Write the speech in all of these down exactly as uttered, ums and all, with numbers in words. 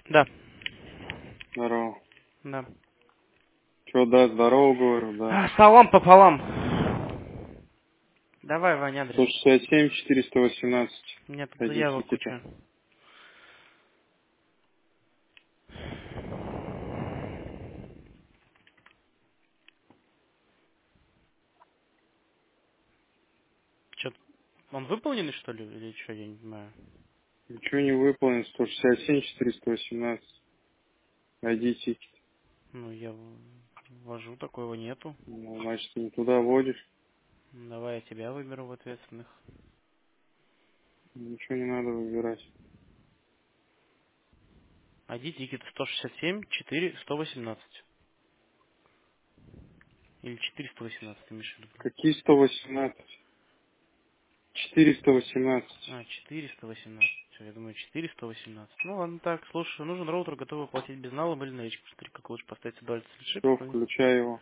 Да, Здорово. да. Че, да, здорово, говорю, да. А, салам пополам. Давай, Вань, адрес. сто шестьдесят семь четыреста восемнадцать. У меня тут Один заявок тикета. куча. Че, он выполненный, что ли, или что, я не понимаю. Ничего не выполнен. сто шестьдесят семь четыреста восемнадцать. Один тикет. Ну, я ввожу, такого нету. Ну, значит, ты не туда водишь. Давай я тебя выберу в ответственных. Ничего не надо выбирать. ай ди тикет сто шестьдесят семь четыре сто восемнадцать. Или четыреста восемнадцать, ты имеешь в виду? Какие сто восемнадцать? четыреста восемнадцать. А, четыреста восемнадцать. Всё, я думаю, четыреста восемнадцать. Ну ладно, так, слушай, нужен роутер, готовый платить безналом или наличкой. Посмотри, как лучше поставить дуаль слишип. Все, включай его.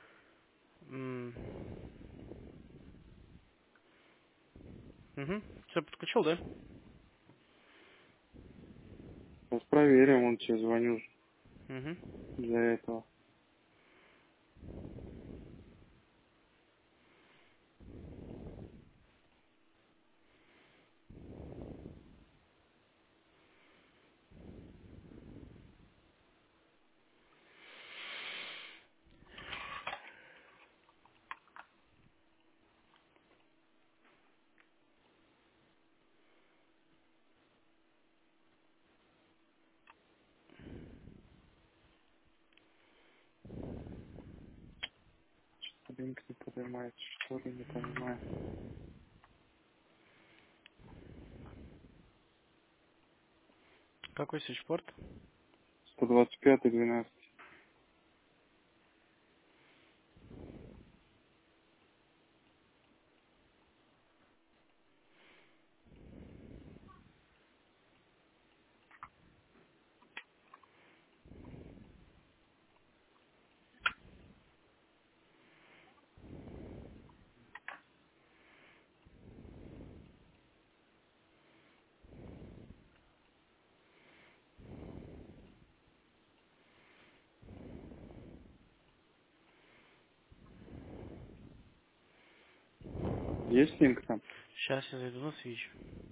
Угу. Все, подключил, да? Сейчас проверим, он тебе звоню Угу. для этого. Линк не поднимается, что ли, не понимаю. Какой свитчпорт? сто двадцать пять двенадцать. Есть линк там? Сейчас я зайду на свич.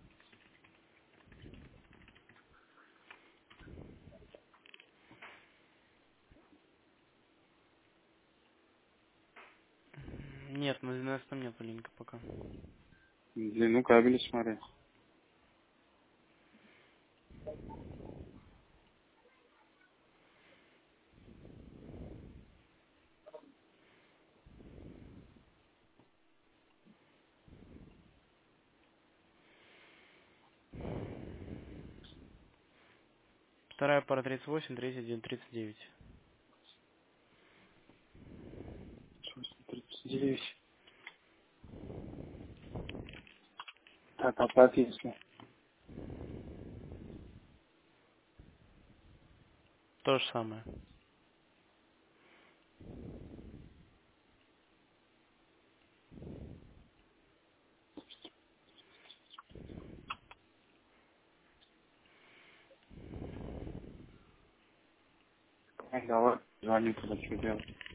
Нет, на двенадцатом нет линка пока. Длину кабеля смотри. Вторая пара тридцать восемь, третья один тридцать девять. тридцать девять. Так, оплат если. То же самое. Давай, звони туда, что делать.